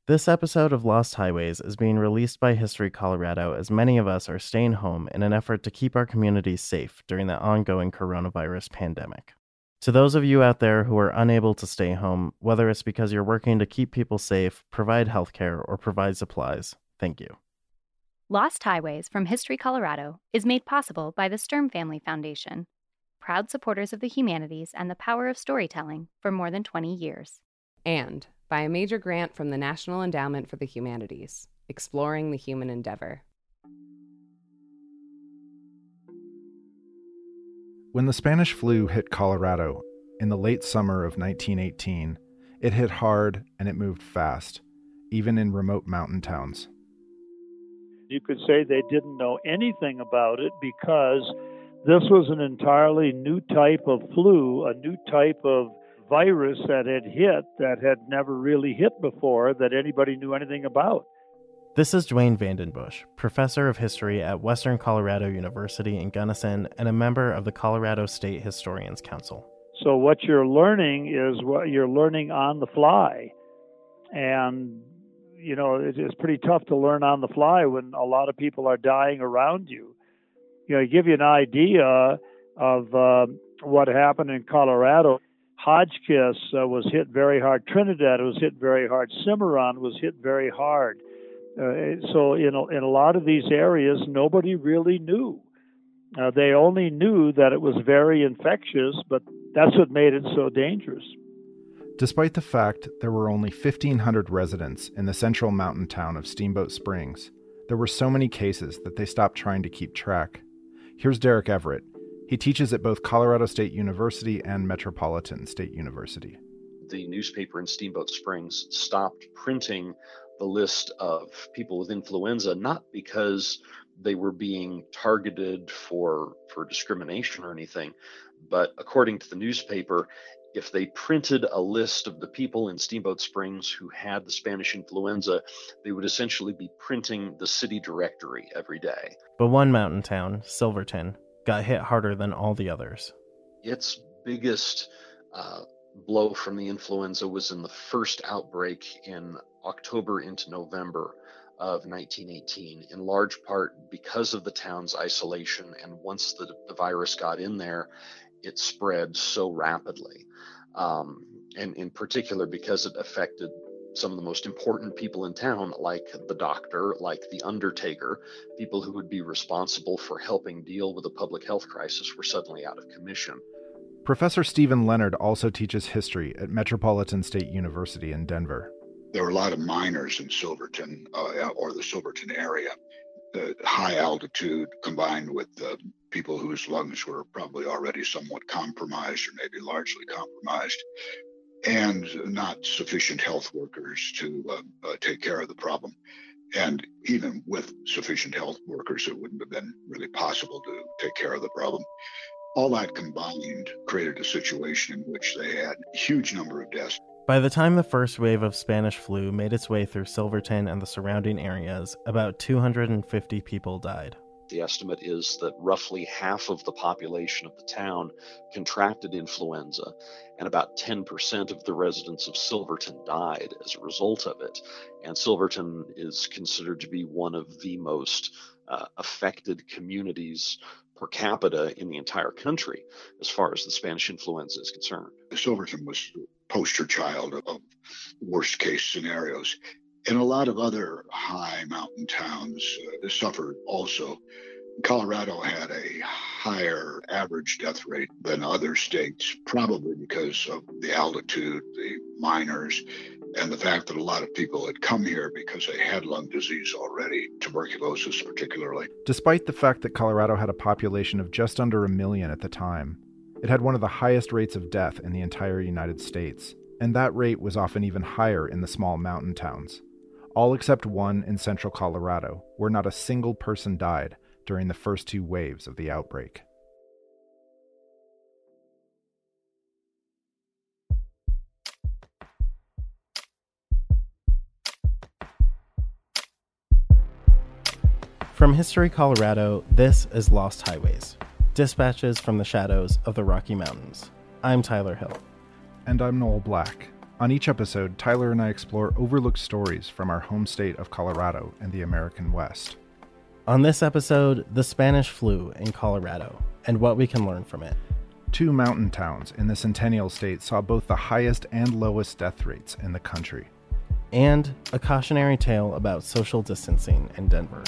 This episode of Lost Highways is being released by History Colorado as many of us are staying home in an effort to keep our communities safe during the ongoing coronavirus pandemic. To those of you out there who are unable to stay home, whether it's because you're working to keep people safe, provide healthcare, or provide supplies, thank you. Lost Highways from History Colorado is made possible by the Sturm Family Foundation, proud supporters of the humanities and the power of storytelling for more than 20 years. And by a major grant from the National Endowment for the Humanities, exploring the human endeavor. When the Spanish flu hit Colorado in the late summer of 1918, it hit hard and it moved fast, even in remote mountain towns. You could say they didn't know anything about it because this was an entirely new type of flu, a new type of virus that had hit that had never really hit before that anybody knew anything about. This is Dwayne Vandenbush, professor of history at Western Colorado University in Gunnison and a member of the Colorado State Historians Council. So what you're learning is what you're learning on the fly. And, you know, it's pretty tough to learn on the fly when a lot of people are dying around you. You know, to give you an idea of what happened in Colorado, Hotchkiss was hit very hard. Trinidad was hit very hard. Cimarron was hit very hard. So in a lot of these areas, nobody really knew. They only knew that it was very infectious, but that's what made it so dangerous. Despite the fact there were only 1,500 residents in the central mountain town of Steamboat Springs, there were so many cases that they stopped trying to keep track. Here's Derek Everett. He teaches at both Colorado State University and Metropolitan State University. The newspaper in Steamboat Springs stopped printing the list of people with influenza, not because they were being targeted for discrimination or anything, but according to the newspaper, if they printed a list of the people in Steamboat Springs who had the Spanish influenza, they would essentially be printing the city directory every day. But one mountain town, Silverton, got hit harder than all the others. Its biggest blow from the influenza was in the first outbreak in October into November of 1918, in large part because of the town's isolation. And once the virus got in there, it spread so rapidly. And in particular, because it affected some of the most important people in town, like the doctor, like the undertaker, people who would be responsible for helping deal with a public health crisis were suddenly out of commission. Professor Stephen Leonard also teaches history at Metropolitan State University in Denver. There were a lot of miners in Silverton, or the Silverton area. The high altitude combined with people whose lungs were probably already somewhat compromised or maybe largely compromised, and not sufficient health workers to take care of the problem. And even with sufficient health workers, it wouldn't have been really possible to take care of the problem. All that combined created a situation in which they had a huge number of deaths. By the time the first wave of Spanish flu made its way through Silverton and the surrounding areas, about 250 people died. The estimate is that roughly half of the population of the town contracted influenza, and about 10% of the residents of Silverton died as a result of it. And Silverton is considered to be one of the most affected communities per capita in the entire country as far as the Spanish influenza is concerned. Silverton was the poster child of worst case scenarios. And a lot of other high mountain towns suffered also. Colorado had a higher average death rate than other states, probably because of the altitude, the miners, and the fact that a lot of people had come here because they had lung disease already, tuberculosis particularly. Despite the fact that Colorado had a population of just under 1 million at the time, it had one of the highest rates of death in the entire United States, and that rate was often even higher in the small mountain towns. All except one in central Colorado, where not a single person died during the first 2 waves of the outbreak. From History Colorado, this is Lost Highways, dispatches from the shadows of the Rocky Mountains. I'm Tyler Hill. And I'm Noel Black. On each episode, Tyler and I explore overlooked stories from our home state of Colorado and the American West. On this episode, the Spanish flu in Colorado and what we can learn from it. 2 mountain towns in the Centennial State saw both the highest and lowest death rates in the country. And a cautionary tale about social distancing in Denver.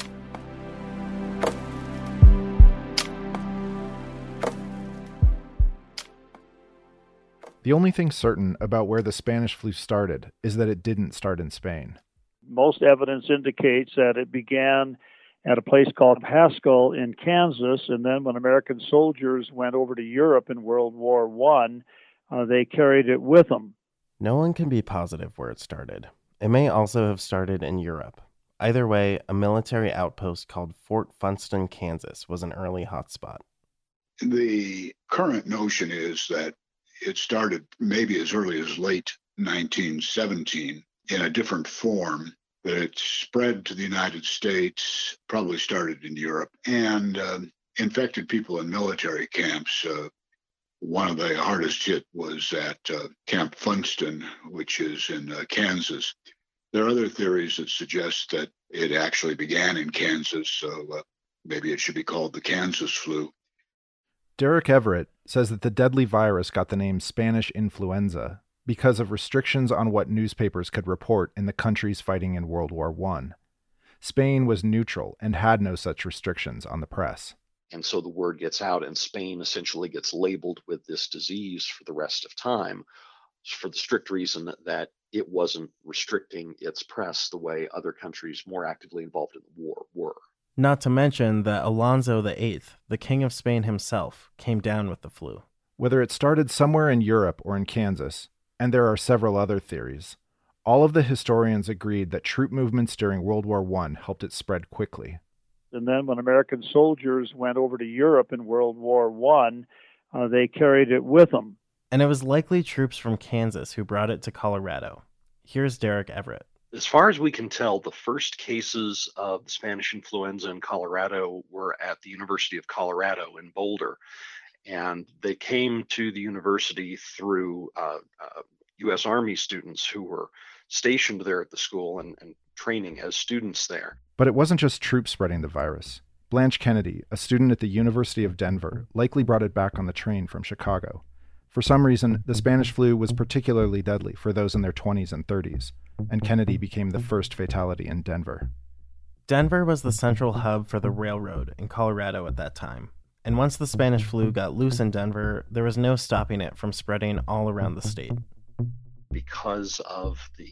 The only thing certain about where the Spanish flu started is that it didn't start in Spain. Most evidence indicates that it began at a place called Haskell in Kansas, and then when American soldiers went over to Europe in World War I, they carried it with them. No one can be positive where it started. It may also have started in Europe. Either way, a military outpost called Fort Funston, Kansas was an early hotspot. The current notion is that it started maybe as early as late 1917 in a different form, that it spread to the United States, probably started in Europe, and infected people in military camps. One of the hardest hit was at Camp Funston, which is in Kansas. There are other theories that suggest that it actually began in Kansas, so maybe it should be called the Kansas flu. Derek Everett says that the deadly virus got the name Spanish influenza because of restrictions on what newspapers could report in the countries fighting in World War I. Spain was neutral and had no such restrictions on the press. And so the word gets out, and Spain essentially gets labeled with this disease for the rest of time, for the strict reason that it wasn't restricting its press the way other countries more actively involved in the war were. Not to mention that Alonso VIII, the King of Spain himself, came down with the flu. Whether it started somewhere in Europe or in Kansas, and there are several other theories, all of the historians agreed that troop movements during World War I helped it spread quickly. And then when American soldiers went over to Europe in World War I, they carried it with them. And it was likely troops from Kansas who brought it to Colorado. Here's Derek Everett. As far as we can tell, the first cases of the Spanish influenza in Colorado were at the University of Colorado in Boulder. And they came to the university through U.S. Army students who were stationed there at the school and training as students there. But it wasn't just troops spreading the virus. Blanche Kennedy, a student at the University of Denver, likely brought it back on the train from Chicago. For some reason, the Spanish flu was particularly deadly for those in their 20s and 30s, and Kennedy became the first fatality in Denver. Denver was the central hub for the railroad in Colorado at that time. And once the Spanish flu got loose in Denver, there was no stopping it from spreading all around the state. Because of the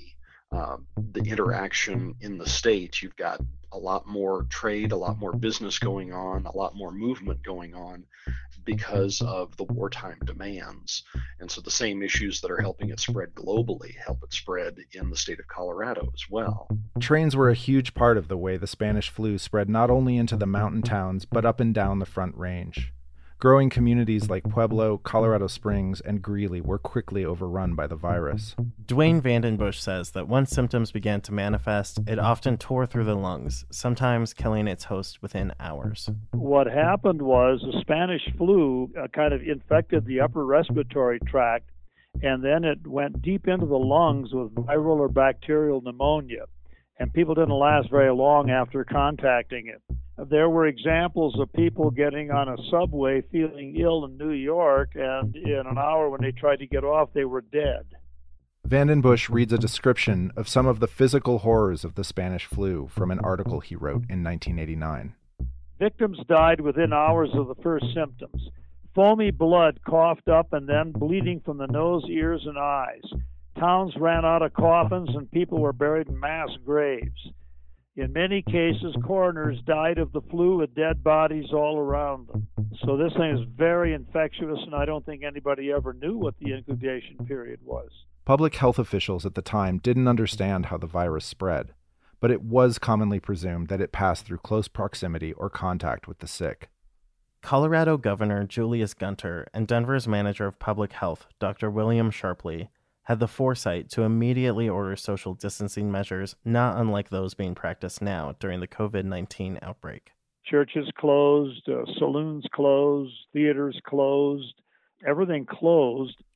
interaction in the state, you've got a lot more trade, a lot more business going on, a lot more movement going on because of the wartime demands. And so the same issues that are helping it spread globally help it spread in the state of Colorado as well. Trains were a huge part of the way the Spanish flu spread not only into the mountain towns, but up and down the Front Range. Growing communities like Pueblo, Colorado Springs, and Greeley were quickly overrun by the virus. Dwayne Vandenbush says that once symptoms began to manifest, it often tore through the lungs, sometimes killing its host within hours. What happened was the Spanish flu kind of infected the upper respiratory tract, and then it went deep into the lungs with viral or bacterial pneumonia, and people didn't last very long after contacting it. There were examples of people getting on a subway feeling ill in New York, and in an hour when they tried to get off, they were dead. Vandenbush reads a description of some of the physical horrors of the Spanish flu from an article he wrote in 1989. Victims died within hours of the first symptoms. Foamy blood coughed up and then bleeding from the nose, ears, and eyes. Towns ran out of coffins and people were buried in mass graves. In many cases, coroners died of the flu with dead bodies all around them. So this thing is very infectious, and I don't think anybody ever knew what the incubation period was. Public health officials at the time didn't understand how the virus spread, but it was commonly presumed that it passed through close proximity or contact with the sick. Colorado Governor Julius Gunter and Denver's manager of public health, Dr. William Sharpley, had the foresight to immediately order social distancing measures not unlike those being practiced now during the COVID-19 outbreak. Churches closed, saloons closed, theaters closed, everything closed.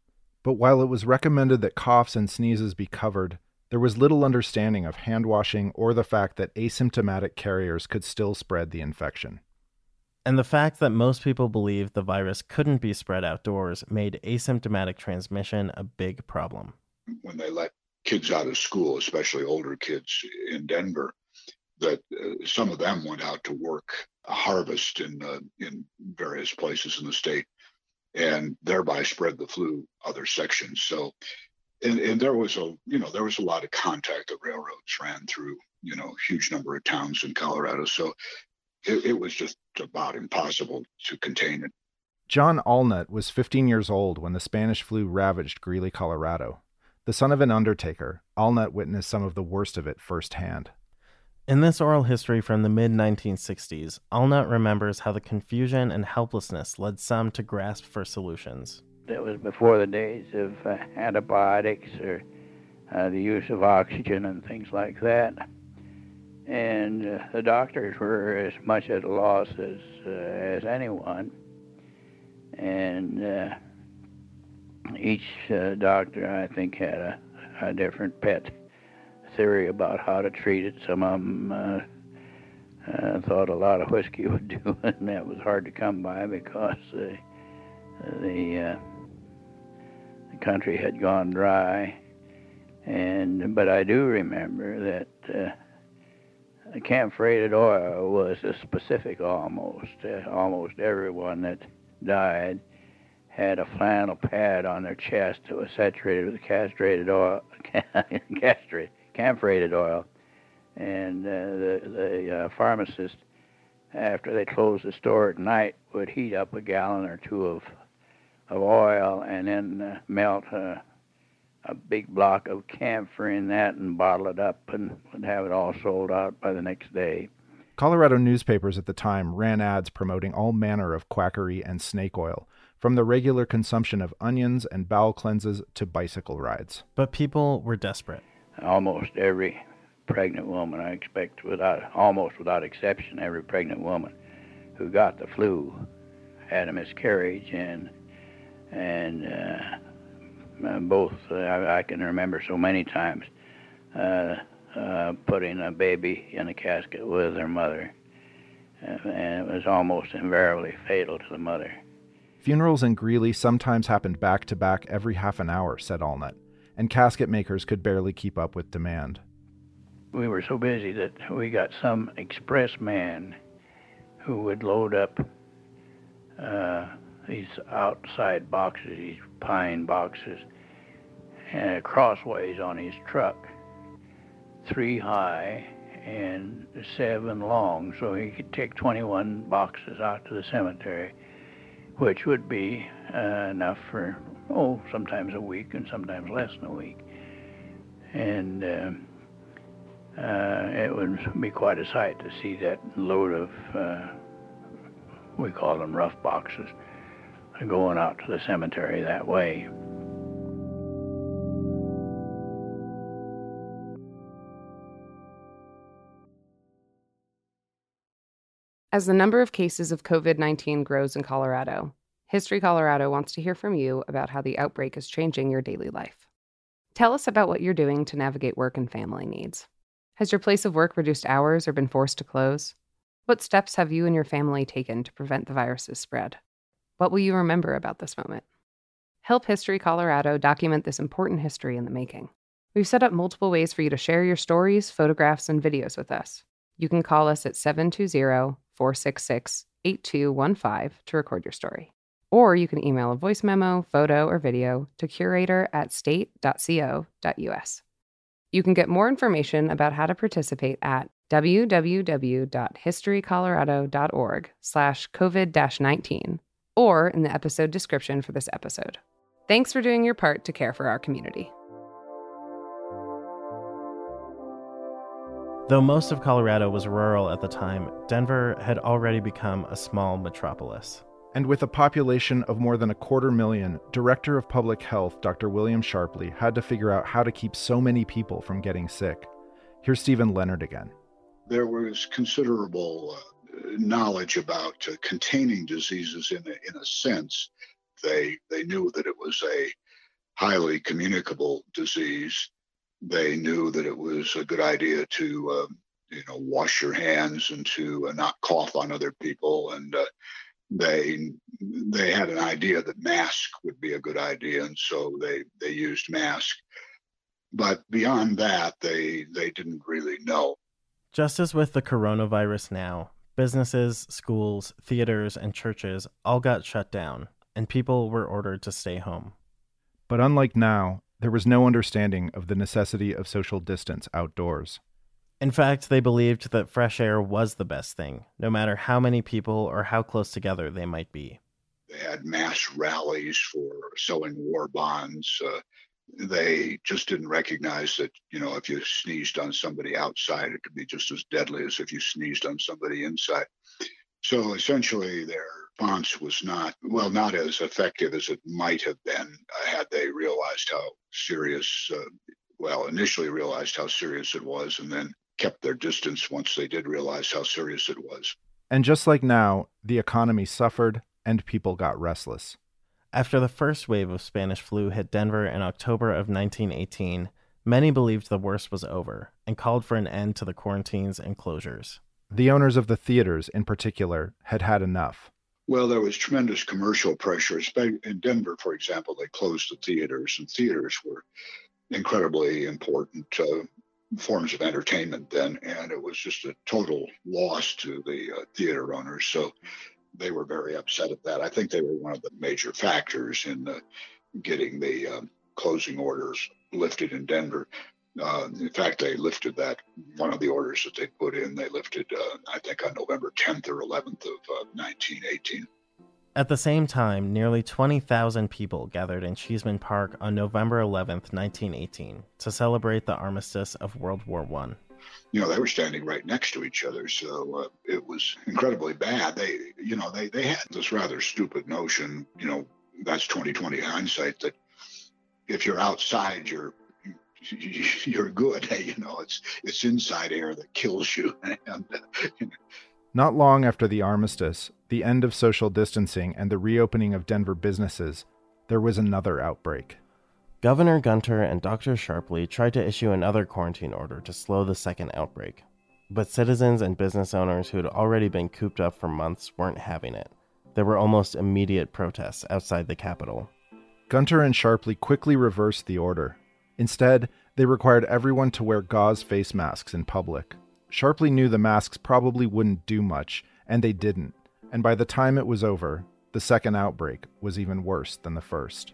But while it was recommended that coughs and sneezes be covered, there was little understanding of hand washing or the fact that asymptomatic carriers could still spread the infection. And the fact that most people believed the virus couldn't be spread outdoors made asymptomatic transmission a big problem. When they let kids out of school, especially older kids in Denver, that some of them went out to work a harvest in various places in the state and thereby spread the flu other sections. So, and there was a lot of contact. The railroads ran through, huge number of towns in Colorado. So it was just about impossible to contain it. John Allnut was 15 years old when the Spanish flu ravaged Greeley, Colorado. The son of an undertaker, Allnut witnessed some of the worst of it firsthand. In this oral history from the mid-1960s, Allnut remembers how the confusion and helplessness led some to grasp for solutions. That was before the days of antibiotics or the use of oxygen and things like that. And the doctors were as much at a loss as anyone. And each doctor, I think, had a different pet theory about how to treat it. Some of them thought a lot of whiskey would do it, and that was hard to come by because the country had gone dry. But I do remember that camphorated oil was a specific almost. Almost everyone that died had a flannel pad on their chest that was saturated with castrated oil, camphorated oil, and the pharmacist, after they closed the store at night, would heat up a gallon or two of oil and then melt a big block of camphor in that and bottle it up and would have it all sold out by the next day. Colorado newspapers at the time ran ads promoting all manner of quackery and snake oil, from the regular consumption of onions and bowel cleanses to bicycle rides. But people were desperate. Almost every pregnant woman, I expect, almost without exception, every pregnant woman who got the flu had a miscarriage, and both, I can remember so many times putting a baby in a casket with their mother, and it was almost invariably fatal to the mother. Funerals in Greeley sometimes happened back to back every half an hour, said Allnut, and casket makers could barely keep up with demand. We were so busy that we got some express man who would load up these outside boxes, these pine boxes, crossways on his truck, 3 high and 7 long, so he could take 21 boxes out to the cemetery, which would be enough for, sometimes a week and sometimes less than a week. And it would be quite a sight to see that load of, we call them rough boxes, going out to the cemetery that way. As the number of cases of COVID-19 grows in Colorado, History Colorado wants to hear from you about how the outbreak is changing your daily life. Tell us about what you're doing to navigate work and family needs. Has your place of work reduced hours or been forced to close? What steps have you and your family taken to prevent the virus's spread? What will you remember about this moment? Help History Colorado document this important history in the making. We've set up multiple ways for you to share your stories, photographs, and videos with us. You can call us at 720-466-8215 to record your story. Or you can email a voice memo, photo, or video to curator@state.co.us. You can get more information about how to participate at www.historycolorado.org/COVID-19 or in the episode description for this episode. Thanks for doing your part to care for our community. Though most of Colorado was rural at the time, Denver had already become a small metropolis. And with a population of more than 250,000, Director of Public Health Dr. William Sharpley had to figure out how to keep so many people from getting sick. Here's Stephen Leonard again. There was considerable knowledge about containing diseases in a sense. They knew that it was highly communicable disease. They knew that it was a good idea to, wash your hands and to not cough on other people. And they had an idea that mask would be a good idea, and so they used mask. But beyond that, they didn't really know. Just as with the coronavirus now, businesses, schools, theaters, and churches all got shut down, and people were ordered to stay home. But unlike now, there was no understanding of the necessity of social distance outdoors. In fact, they believed that fresh air was the best thing, no matter how many people or how close together they might be. They had mass rallies for sowing war bonds. They just didn't recognize that, if you sneezed on somebody outside, it could be just as deadly as if you sneezed on somebody inside. So essentially, their response was not as effective as it might have been had they realized how serious, initially realized how serious it was, and then kept their distance once they did realize how serious it was. And just like now, the economy suffered and people got restless. After the first wave of Spanish flu hit Denver in October of 1918, many believed the worst was over and called for an end to the quarantines and closures. The owners of the theaters, in particular, had had enough. Well, there was tremendous commercial pressure. In Denver, for example, they closed the theaters, and theaters were incredibly important forms of entertainment then, and it was just a total loss to the theater owners. So they were very upset at that. I think they were one of the major factors in getting the closing orders lifted in Denver. In fact, they lifted that, one of the orders that they put in, they lifted, I think, on November 10th or 11th of 1918. At the same time, nearly 20,000 people gathered in Cheeseman Park on November 11th, 1918, to celebrate the armistice of World War I. They were standing right next to each other, so it was incredibly bad. They had this rather stupid notion, that's 20/20 hindsight, that if you're outside, you're good. It's inside air that kills you. And, Not long after the armistice, the end of social distancing, and the reopening of Denver businesses, there was another outbreak. Governor Gunter and Dr. Sharpley tried to issue another quarantine order to slow the second outbreak, but citizens and business owners who had already been cooped up for months weren't having it. There were almost immediate protests outside the Capitol. Gunter and Sharpley quickly reversed the order. Instead, they required everyone to wear gauze face masks in public. Sharpley knew the masks probably wouldn't do much, and they didn't. And by the time it was over, the second outbreak was even worse than the first.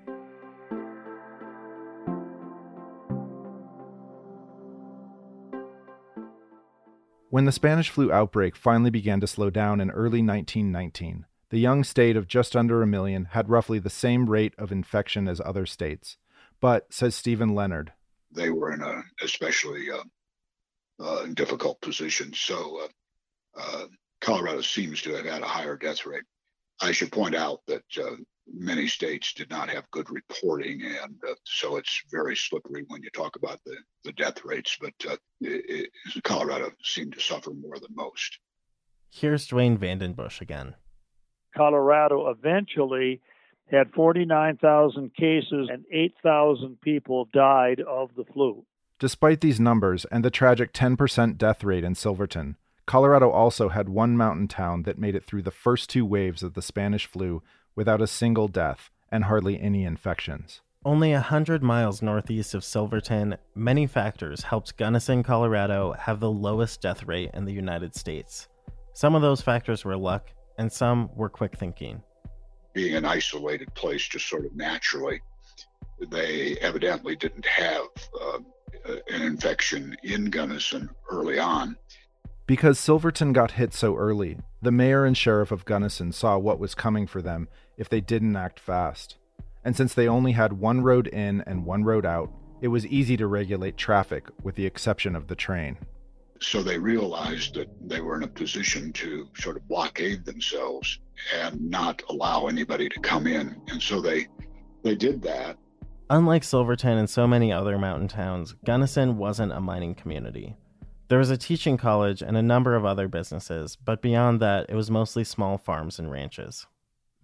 When the Spanish flu outbreak finally began to slow down in early 1919, the young state of just under 1 million had roughly the same rate of infection as other states. But, says Stephen Leonard, they were in an especially difficult position. So Colorado seems to have had a higher death rate. I should point out that many states did not have good reporting, and so it's very slippery when you talk about the death rates, but Colorado seemed to suffer more than most. Here's Dwayne Vandenbush again. Colorado eventually had 49,000 cases and 8,000 people died of the flu. Despite these numbers and the tragic 10% death rate in Silverton, Colorado also had one mountain town that made it through the first two waves of the Spanish flu without a single death and hardly any infections. Only 100 miles northeast of Silverton, many factors helped Gunnison, Colorado have the lowest death rate in the United States. Some of those factors were luck, and some were quick thinking. Being an isolated place just sort of naturally, they evidently didn't have an infection in Gunnison early on. Because Silverton got hit so early, the mayor and sheriff of Gunnison saw what was coming for them if they didn't act fast. And since they only had one road in and one road out, it was easy to regulate traffic with the exception of the train. So they realized that they were in a position to sort of blockade themselves and not allow anybody to come in. And so they did that. Unlike Silverton and so many other mountain towns, Gunnison wasn't a mining community. There was a teaching college and a number of other businesses, but beyond that, it was mostly small farms and ranches.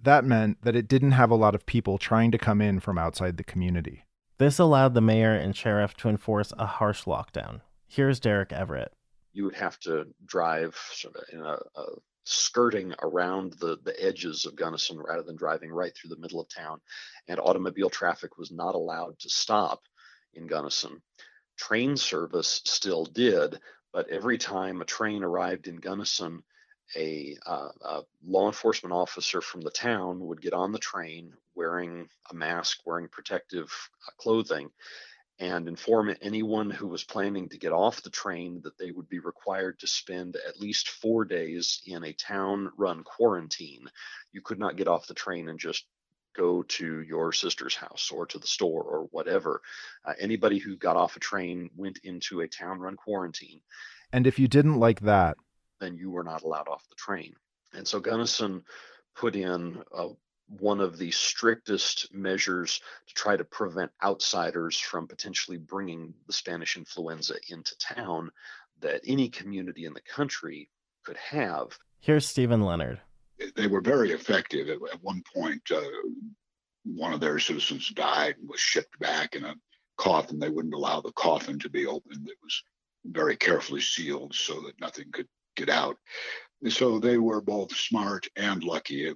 That meant that it didn't have a lot of people trying to come in from outside the community. This allowed the mayor and sheriff to enforce a harsh lockdown. Here's Derek Everett. You would have to drive sort of in a skirting around the edges of Gunnison rather than driving right through the middle of town. And automobile traffic was not allowed to stop in Gunnison. Train service still did, but every time a train arrived in Gunnison, a law enforcement officer from the town would get on the train wearing a mask, wearing protective clothing, and inform anyone who was planning to get off the train that they would be required to spend at least 4 days in a town-run quarantine. You could not get off the train and just go to your sister's house or to the store or whatever. Anybody who got off a train went into a town-run quarantine. And if you didn't like that, then you were not allowed off the train. And so Gunnison put in one of the strictest measures to try to prevent outsiders from potentially bringing the Spanish influenza into town that any community in the country could have. Here's Stephen Leonard. They were very effective. At one point, one of their citizens died and was shipped back in a coffin. They wouldn't allow the coffin to be opened. It was very carefully sealed so that nothing could get out. So they were both smart and lucky.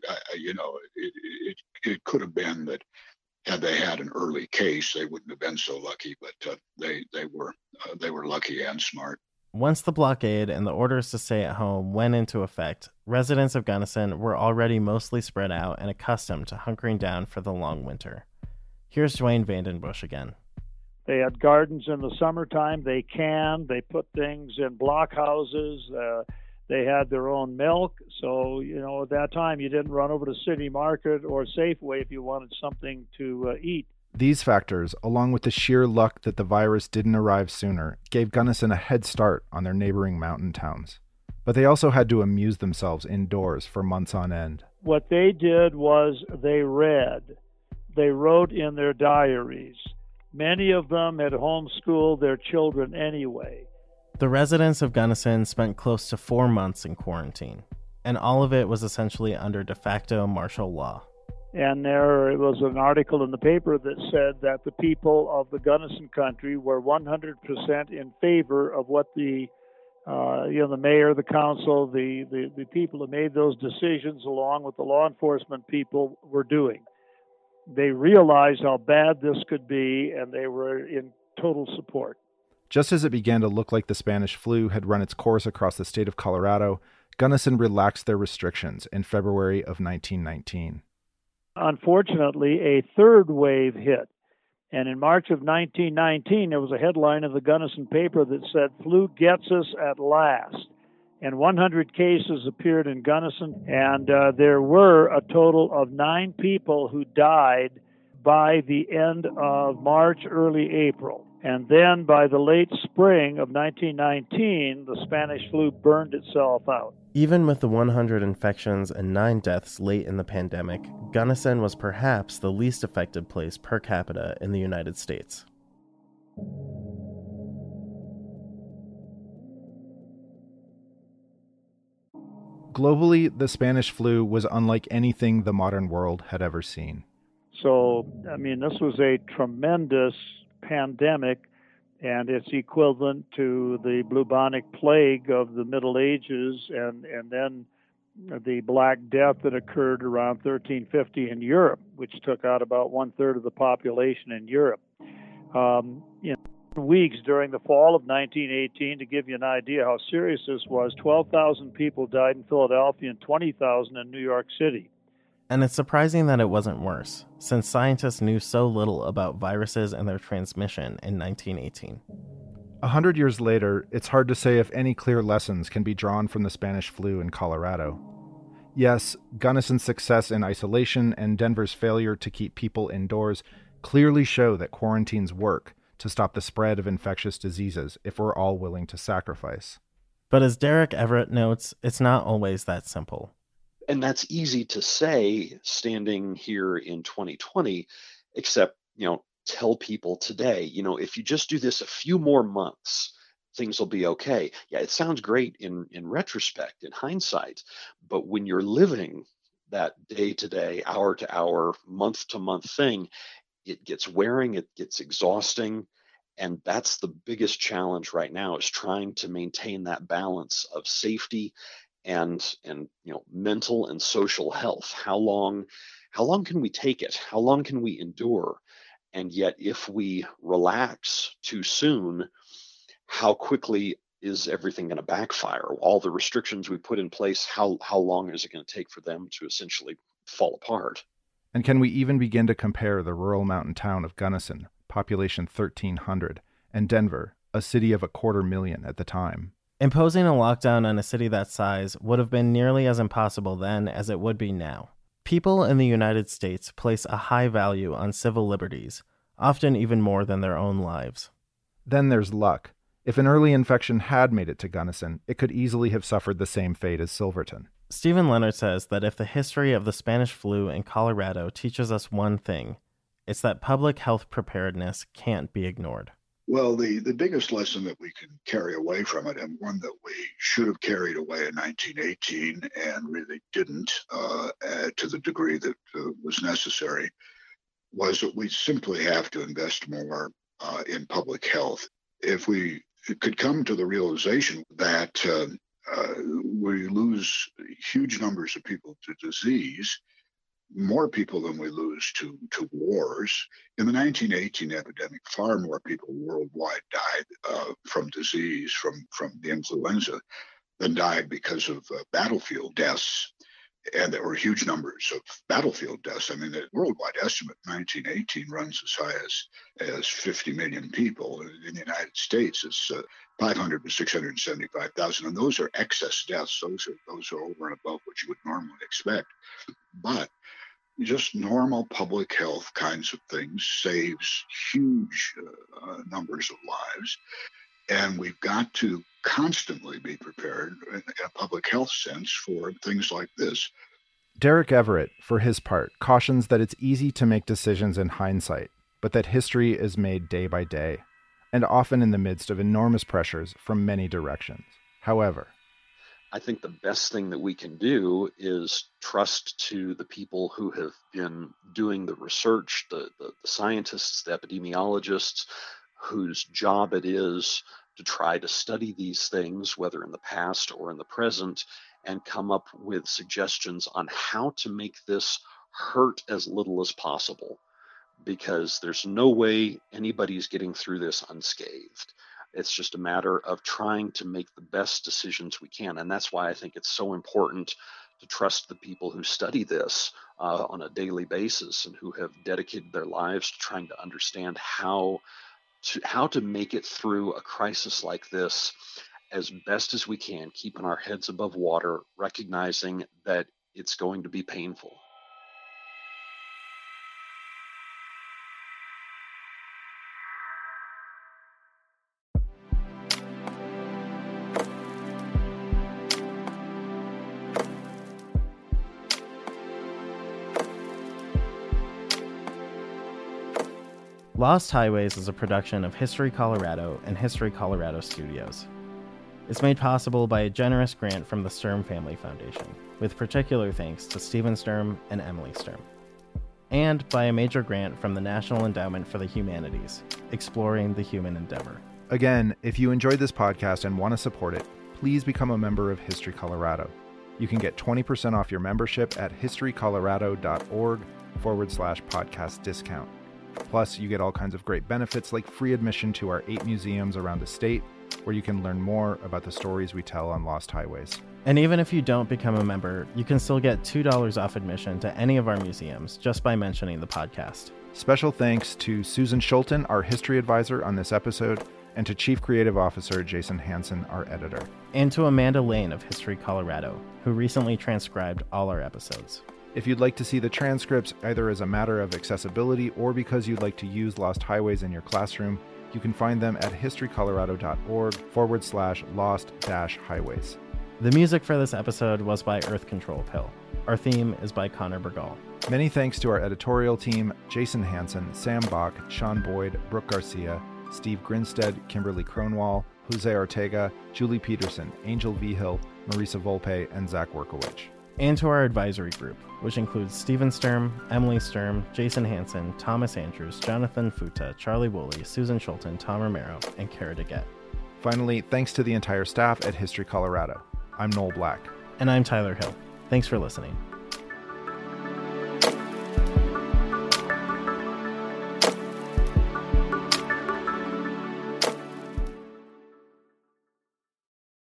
It could have been that had they had an early case, they wouldn't have been so lucky. But they were lucky and smart. Once the blockade and the orders to stay at home went into effect, residents of Gunnison were already mostly spread out and accustomed to hunkering down for the long winter. Here's Dwayne Vandenbush again. They had gardens in the summertime. They canned. They put things in blockhouses. They had their own milk. So, at that time, you didn't run over to City Market or Safeway if you wanted something to eat. These factors, along with the sheer luck that the virus didn't arrive sooner, gave Gunnison a head start on their neighboring mountain towns. But they also had to amuse themselves indoors for months on end. What they did was they read. They wrote in their diaries. Many of them had homeschooled their children anyway. The residents of Gunnison spent close to 4 months in quarantine, and all of it was essentially under de facto martial law. And there was an article in the paper that said that the people of the Gunnison country were 100% in favor of what the mayor, the council, the people who made those decisions, along with the law enforcement people, were doing. They realized how bad this could be, and they were in total support. Just as it began to look like the Spanish flu had run its course across the state of Colorado, Gunnison relaxed their restrictions in February of 1919. Unfortunately, a third wave hit. And in March of 1919, there was a headline in the Gunnison paper that said, "Flu gets us at last." And 100 cases appeared in Gunnison, and there were a total of 9 people who died by the end of March, early April. And then by the late spring of 1919, the Spanish flu burned itself out. Even with the 100 infections and 9 deaths late in the pandemic, Gunnison was perhaps the least affected place per capita in the United States. Globally, the Spanish flu was unlike anything the modern world had ever seen. So, this was a tremendous pandemic, and it's equivalent to the bubonic plague of the Middle Ages, and then the Black Death that occurred around 1350 in Europe, which took out about 1/3 of the population in Europe. Weeks during the fall of 1918, to give you an idea how serious this was, 12,000 people died in Philadelphia and 20,000 in New York City. And it's surprising that it wasn't worse, since scientists knew so little about viruses and their transmission in 1918. 100 years later, it's hard to say if any clear lessons can be drawn from the Spanish flu in Colorado. Yes, Gunnison's success in isolation and Denver's failure to keep people indoors clearly show that quarantines work to stop the spread of infectious diseases if we're all willing to sacrifice. But as Derek Everett notes, it's not always that simple. And that's easy to say standing here in 2020, except, tell people today, if you just do this a few more months, things will be okay. Yeah, it sounds great in retrospect, in hindsight, but when you're living that day-to-day, hour-to-hour, month-to-month thing, it gets wearing, it gets exhausting. And that's the biggest challenge right now, is trying to maintain that balance of safety and mental and social health. How long can we take it? How long can we endure? And yet, if we relax too soon, how quickly is everything going to backfire? All the restrictions we put in place, how long is it going to take for them to essentially fall apart? And can we even begin to compare the rural mountain town of Gunnison, population 1,300, and Denver, a city of 250,000 at the time? Imposing a lockdown on a city that size would have been nearly as impossible then as it would be now. People in the United States place a high value on civil liberties, often even more than their own lives. Then there's luck. If an early infection had made it to Gunnison, it could easily have suffered the same fate as Silverton. Stephen Leonard says that if the history of the Spanish flu in Colorado teaches us one thing, it's that public health preparedness can't be ignored. Well, the biggest lesson that we can carry away from it, and one that we should have carried away in 1918 and really didn't to the degree that was necessary, was that we simply have to invest more in public health. If we could come to the realization that we lose huge numbers of people to disease, more people than we lose to wars. In the 1918 epidemic, far more people worldwide died from disease, from the influenza, than died because of battlefield deaths. And there were huge numbers of battlefield deaths. I mean, the worldwide estimate in 1918 runs as high as 50 million people. In the United States, it's 500 to 675,000, and those are excess deaths. Those are over and above what you would normally expect. But just normal public health kinds of things saves huge numbers of lives. And we've got to constantly be prepared in a public health sense for things like this. Derek Everett, for his part, cautions that it's easy to make decisions in hindsight, but that history is made day by day, and often in the midst of enormous pressures from many directions. However, I think the best thing that we can do is trust to the people who have been doing the research, the scientists, the epidemiologists, whose job it is to try to study these things, whether in the past or in the present, and come up with suggestions on how to make this hurt as little as possible, because there's no way anybody's getting through this unscathed. It's just a matter of trying to make the best decisions we can. And that's why I think it's so important to trust the people who study this on a daily basis and who have dedicated their lives to trying to understand how to make it through a crisis like this as best as we can, keeping our heads above water, recognizing that it's going to be painful. Lost Highways is a production of History Colorado and History Colorado Studios. It's made possible by a generous grant from the Sturm Family Foundation, with particular thanks to Stephen Sturm and Emily Sturm, and by a major grant from the National Endowment for the Humanities, Exploring the Human Endeavor. Again, if you enjoyed this podcast and want to support it, please become a member of History Colorado. You can get 20% off your membership at historycolorado.org/podcast discount. Plus, you get all kinds of great benefits like free admission to our 8 museums around the state, where you can learn more about the stories we tell on Lost Highways. And even if you don't become a member, you can still get $2 off admission to any of our museums just by mentioning the podcast. Special thanks to Susan Schulten, our history advisor on this episode, and to Chief Creative Officer Jason Hansen, our editor. And to Amanda Lane of History Colorado, who recently transcribed all our episodes. If you'd like to see the transcripts, either as a matter of accessibility or because you'd like to use Lost Highways in your classroom, you can find them at historycolorado.org/lost-highways. The music for this episode was by Earth Control Pill. Our theme is by Connor Bergall. Many thanks to our editorial team, Jason Hansen, Sam Bach, Sean Boyd, Brooke Garcia, Steve Grinstead, Kimberly Cronwall, Jose Ortega, Julie Peterson, Angel Vigil, Marisa Volpe, and Zach Workowicz. and to our advisory group, which includes Stephen Sturm, Emily Sturm, Jason Hansen, Thomas Andrews, Jonathan Futa, Charlie Woolley, Susan Schulten, Tom Romero, and Kara DeGette. Finally, thanks to the entire staff at History Colorado. I'm Noel Black. And I'm Tyler Hill. Thanks for listening.